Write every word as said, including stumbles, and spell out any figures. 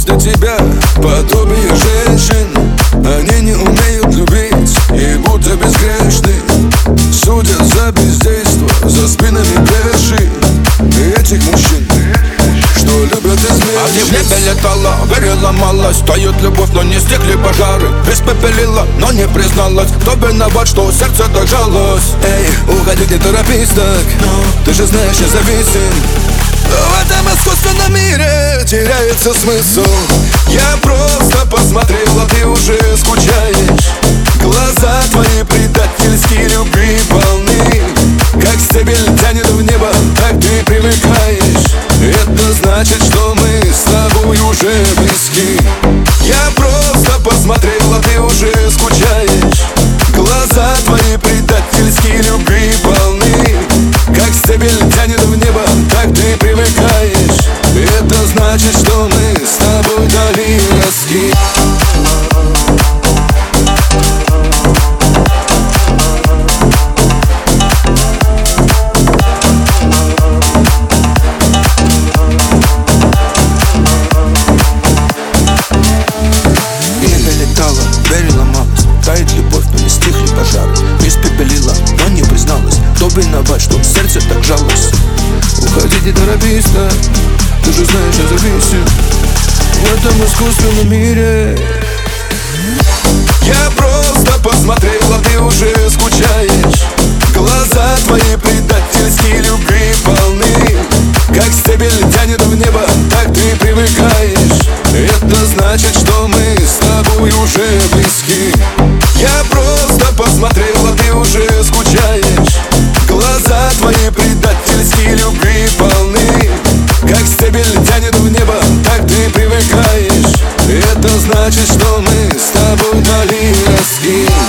после тебя подобие женщин. Они не умеют любить и будто безгрешны. Судят за бездейство, за спинами бреши этих мужчин, что любят изменить. А ты в небе летала, горела мало. Стоит любовь, но не стихли пожары. Испепелила, но не призналась. Кто виноват, что сердце так жалось? Эй, уходи, не торопись так, ты же знаешь, я зависим. В этом искусственном мире теряется смысл. Я просто посмотрел, а ты уже скучаешь. Глаза твои предательские любви полны. Как стебель тянет в небо, так ты привыкаешь. Это значит, что мы с тобой уже близки. Я просто посмотрел, а ты уже скучаешь. Глаза твои предательские любви полны. Как стебель тянет в небо, так ты привыкаешь. Это значит, что мы с тобой дали носки. Верила мало, тает любовь, но не стихли пожары. Испепелила, но не призналась. Кто виноват, что сердце так жалось? Уходи, не торопись так, ты же знаешь, я зависим. В этом искусственном мире я просто посмотрел, а ты уже скучаешь. Глаза твои предательские любви полны. Как стебель тянет в небо, так ты привыкаешь. Это значит, что мы с тобой уже близки. Я просто посмотрел, а ты уже скучаешь. Глаза твои предательские любви полны. Как стебель тянет в небо, так ты привыкаешь. Это значит, что мы с тобой дали носки.